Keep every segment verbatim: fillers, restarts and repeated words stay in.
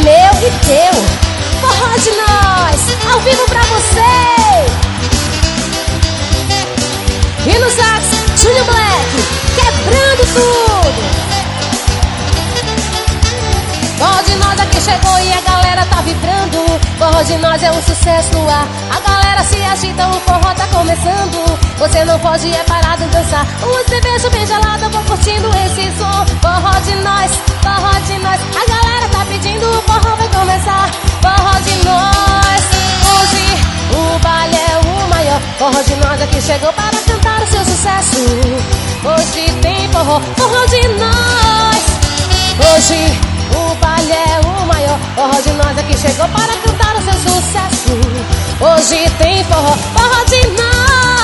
meu e teu. Forró de Nós, ao vivo pra você. E no sax, Júnior Black, quebrando tudo. Forró de Nós aqui chegou e a galera tá vibrando. Forró de Nós é um sucesso no ar. A galera se agita, o forró tá começando. Você não pode é parar de dançar. Uma cerveja bem gelada, vou curtindo esse som. Forró de Nós, forró de Nós. A galera tá pedindo, o forró vai começar. Forró de Nós. Hoje o baile é o maior. Forró de Nós aqui chegou para cantar o seu sucesso. Hoje tem forró, forró de Nós. Hoje o baile é o maior. Forró de Nós aqui chegou para cantar o seu sucesso. Hoje tem forró, forró de Nós.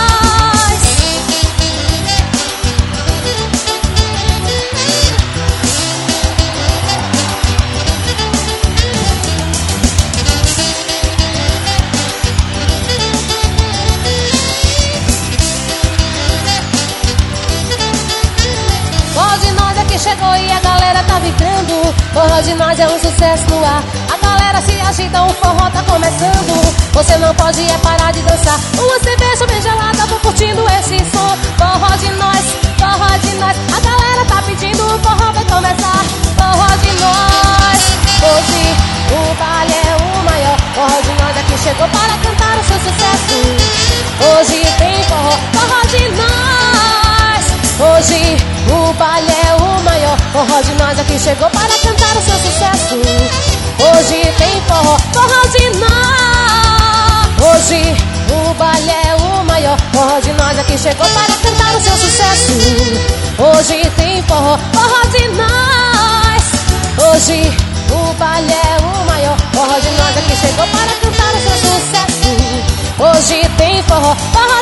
Forró de Nós aqui chegou e a galera tá vibrando. Forró de Nós é um sucesso no ar. A galera se agita, o forró tá começando. Você não pode é parar de dançar. Uma cerveja bem gelada, vou curtindo esse som. Forró de Nós, forró de Nós. A galera tá pedindo, o forró vai começar. Forró de Nós. Hoje o baile é o maior. Forró de Nós aqui chegou para cantar o seu sucesso. Hoje tem forró, forró de Nós. Hoje o baile é o maior. Forró de Nós aqui chegou para cantar o seu sucesso. Hoje tem forró, forró de Nós. Hoje o baile é o maior. Forró de Nós aqui chegou para cantar o seu sucesso. Hoje tem forró, forró de Nós. Hoje o baile é o maior. Forró de Nós aqui chegou para cantar o seu sucesso. Hoje tem forró, forró